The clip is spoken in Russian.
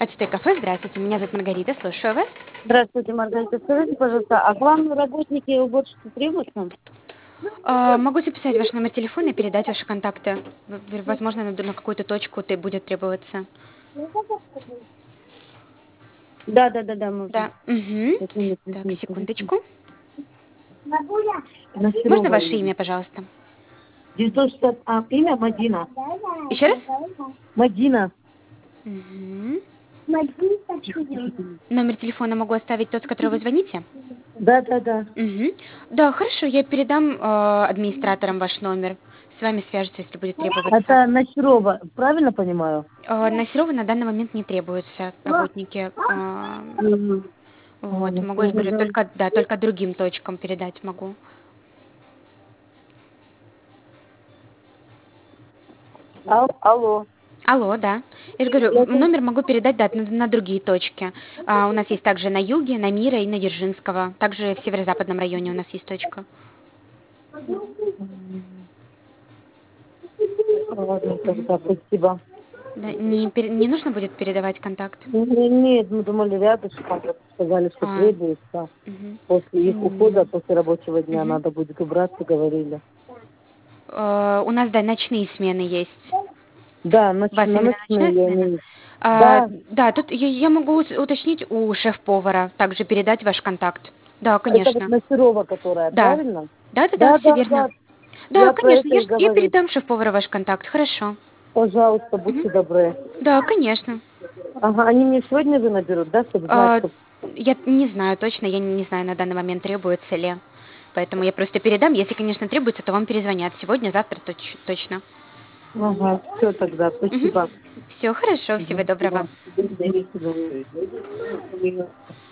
Ацтек кафе, здравствуйте, меня зовут Маргарита, слушаю вас. Здравствуйте, Маргарита. Скажите, пожалуйста, а к вам работники уборщицы требуются? Могу записать ваш номер телефона и передать ваши контакты. Возможно, на какую-то точку ты будет требоваться. Да, да, да, да, можно. Да. Угу. Вот номер Так, телефона скажите. секундочку. Можно Насирова ваше имя. имя, пожалуйста? 960, имя Мадина. Еще раз? Мадина. Угу. Тихо, тихо, тихо. Номер телефона могу оставить тот, с которого вы звоните? Да, да, да. Угу. Да, хорошо, я передам администраторам ваш номер. С вами свяжутся, если будет требоваться. Это Насирова, правильно понимаю? На Серова на данный момент не требуются работники. Мгм. Вот, Ладно, могу, я всё, же говорю, пожалуйста. только, да, только другим точкам передать могу. Алло. Алло, да. Я же говорю, Это- номер могу передать, да, на другие точки. У нас есть также на юге, на Мира и на Дзержинского. Также в северо-западном районе у нас есть точка. Ладно, тогда спасибо. Да, не нужно будет передавать контакт? Нет, мы думали рядышком, вот сказали, что А, требуется. мгм. После их ухода, после рабочего дня Мгм. надо будет убраться, говорили. У нас, да, ночные смены есть. Да, У вас на именно ночные ночная я смена? имею. Да, Да, тут я могу уточнить у шеф-повара, также передать ваш контакт. Да, это вот конечно. Насирова, которая, Да. правильно? Да-да-да, Да, все да, верно. да, Да, я про конечно, это и я говорю. передам шеф-повару ваш контакт, хорошо. Пожалуйста, Мгм. будьте добры. Да, конечно. Ага, они мне сегодня же наберут, да, чтобы знать, А, что... я не знаю точно, я не знаю на данный момент, требуется ли. Поэтому я просто передам. Если, конечно, требуется, то вам перезвонят. Сегодня, завтра точно. Ага, все тогда, спасибо. Все хорошо, всего Мгм. доброго. Да.